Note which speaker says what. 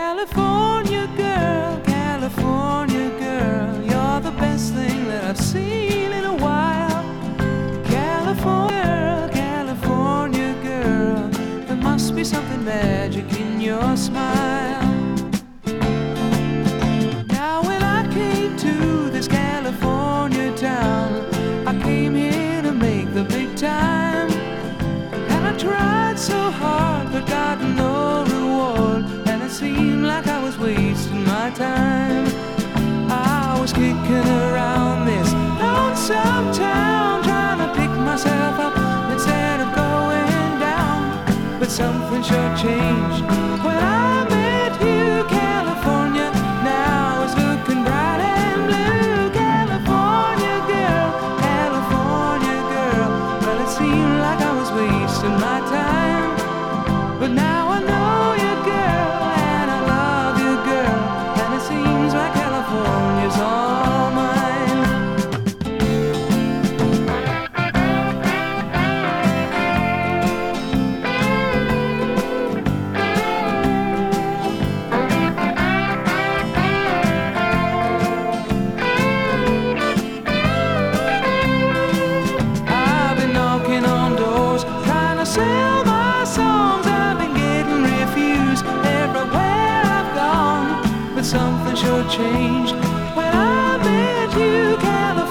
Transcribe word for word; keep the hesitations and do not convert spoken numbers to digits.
Speaker 1: California girl, California girl, you're the best thing that I've seen in a while. California, California girl, there must be something magic in your smile. Now when I came to this California town, I came here to make the big time. And I tried so hard but got no reward, and it seemed like I was wasting my time. I was kicking around this lonesome town, trying to pick myself up instead of going down. But something sure changed when I met you. California now is looking bright and blue. California girl, California girl, well it seemed like I was wasting my time. But now I know you, girl, and I love you, girl, and it seems like California's all mine. I've been knocking on doors, trying to sell my songs. I've been getting refused everywhere I've gone. But something sure changed when I met you, California.